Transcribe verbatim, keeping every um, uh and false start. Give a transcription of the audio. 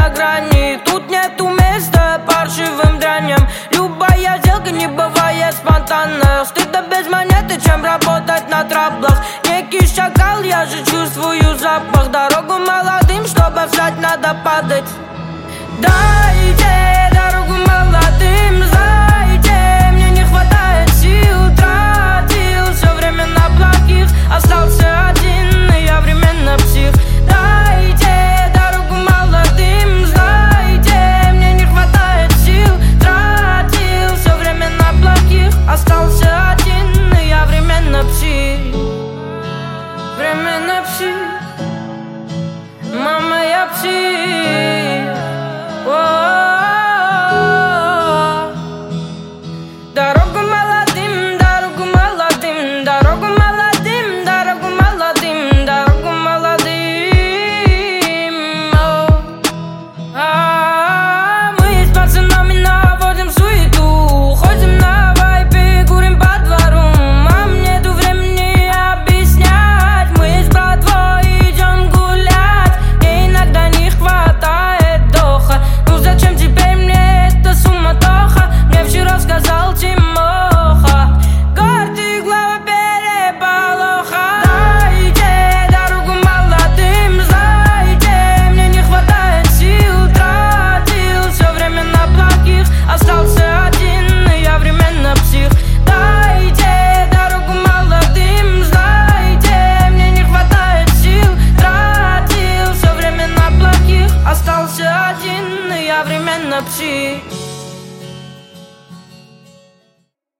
на грани. Тут нету места паршивым дряням. Любая сделка не бывает спонтанно. Стыдно без монеты, чем работать на траблах. Некий шакал, я же чувствую запах. Дорогу молодым, чтобы встать, надо падать. Дайте дорогу молодым, знаете, мне не хватает сил. Тратил все время на плохих, остался один, и я временно псих. Дайте дорогу молодым, знаете, мне не хватает сил. Тратил все время на плохих, остался один, и я временно псих. Временно псих. Мама, я псих. Дорогу молодым, дорогу молодым, дорогу молодым, дорогу молодым, дорогу молодым. Мы с пацанами наводим суету, ходим на вайпе, курим по двору. Мам, нету времени объяснять, мы с братвой идем гулять. Мне иногда не хватает доха. Ну зачем теперь мне эта суматоха? Мне вчера сказал Тимоха, гордый глава переполоха. Дайте дорогу молодым, знаете, мне не хватает сил. Тратил все время на плохих, остался один, и я временно псих. Дайте дорогу молодым, знаете, мне не хватает сил. Тратил все время на плохих, остался один, и я временно псих.